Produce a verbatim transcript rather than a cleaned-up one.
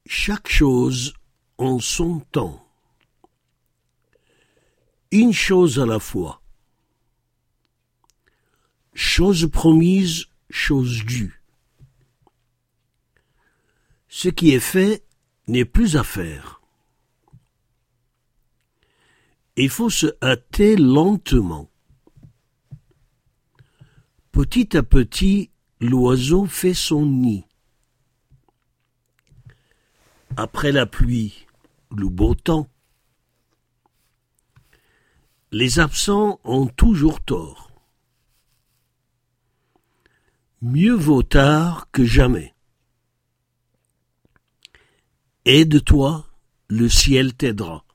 Chaque chose en son temps. Une chose à la fois. Chose promise, chose due. Ce qui est fait n'est plus à faire. Il faut se hâter lentement. Petit à petit, l'oiseau fait son nid. Après la pluie, le beau temps. Les absents ont toujours tort. Mieux vaut tard que jamais. Aide-toi, le ciel t'aidera.